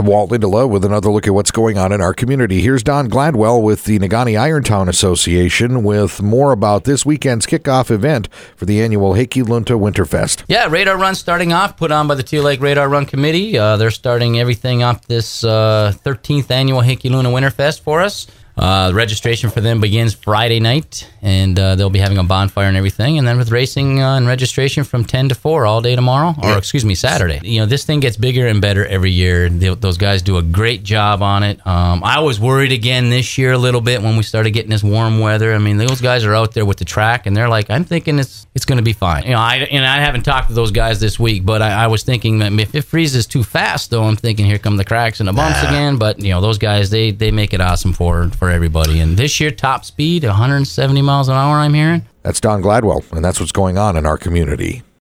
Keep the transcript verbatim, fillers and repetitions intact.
I'm Walt Lindelof with another look at what's going on in our community. Here's Don Gladwell with the Negaunee Irontown Association with more about this weekend's kickoff event for the annual Heikki-Lunta Winterfest. Yeah, Radar Run starting off, put on by the Teal Lake Radar Run Committee. Uh, they're starting everything up this uh, thirteenth annual Heikki-Lunta Winterfest for us. Uh, registration for them begins Friday night, and uh, they'll be having a bonfire and everything. And then with racing uh, and registration from ten to four all day tomorrow, or excuse me, Saturday. You know, this thing gets bigger and better every year. They, those guys do a great job on it. Um, I was worried again this year a little bit when we started getting this warm weather. I mean, those guys are out there with the track, and they're like, I'm thinking it's it's going to be fine. You know, I and I haven't talked to those guys this week, but I, I was thinking that if it freezes too fast, though, I'm thinking here come the cracks and the bumps nah. again. But you know, those guys they they make it awesome for for everybody. And this year, top speed one hundred seventy miles an hour. I'm hearing. That's Don Gladwell, and that's what's going on in our community.